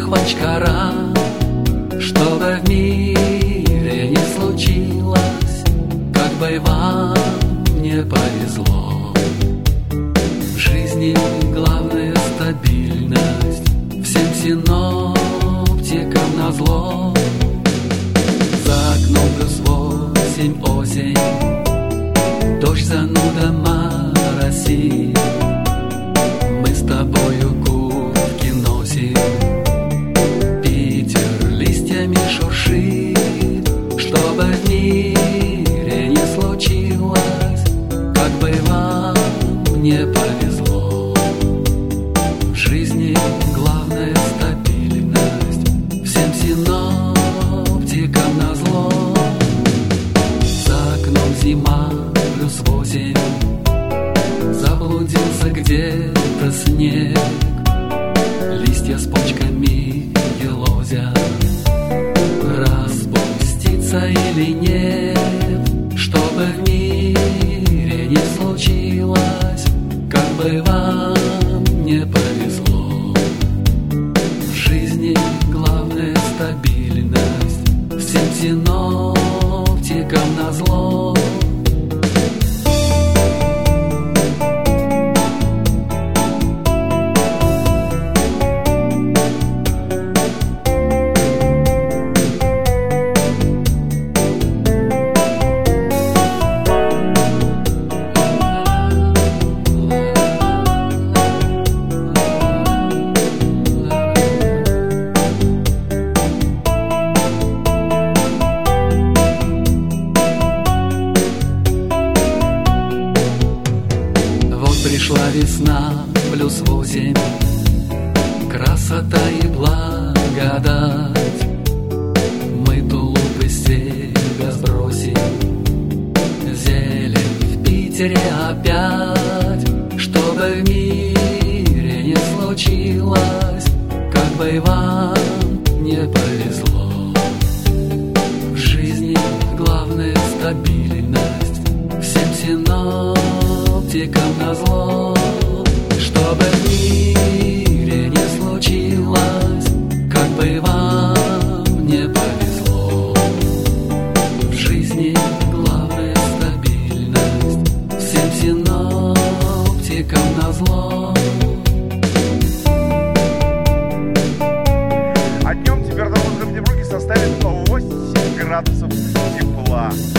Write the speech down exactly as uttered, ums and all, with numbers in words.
бочкара, чтобы в мире не случилось, как бы вам не повезло. В жизни главная стабильность, всем синоптикам назло. За окном плюс восемь осень, дождь, зануда, моросит. Мы с тобою куртки носим, Питер листьями шуршит. Чтобы в мире не случилось, как бы вам не повезло. В жизни главная стабильность, всем синоптикам назло. За окном зима плюс восемь, заблудился где-то снег. Листья с почками елозят, распуститься или нет. Чтобы в мире не случилось, как бы вам не повезло. В жизни главная стабильность, всем синоптикам назло. Пришла весна плюс восемь, красота и благодать. Мы тулуп из себя сбросим, зелень в Питере опять. Чтобы в мире не случилось, как бы вам не повезло. В жизни главная стабильность, всем синоптикам назло. Чтобы в мире не случилось, как бы вам не повезло. В жизни главная стабильность, всем синоптикам назло. А днем температура в Петербурге составит восемь градусов тепла.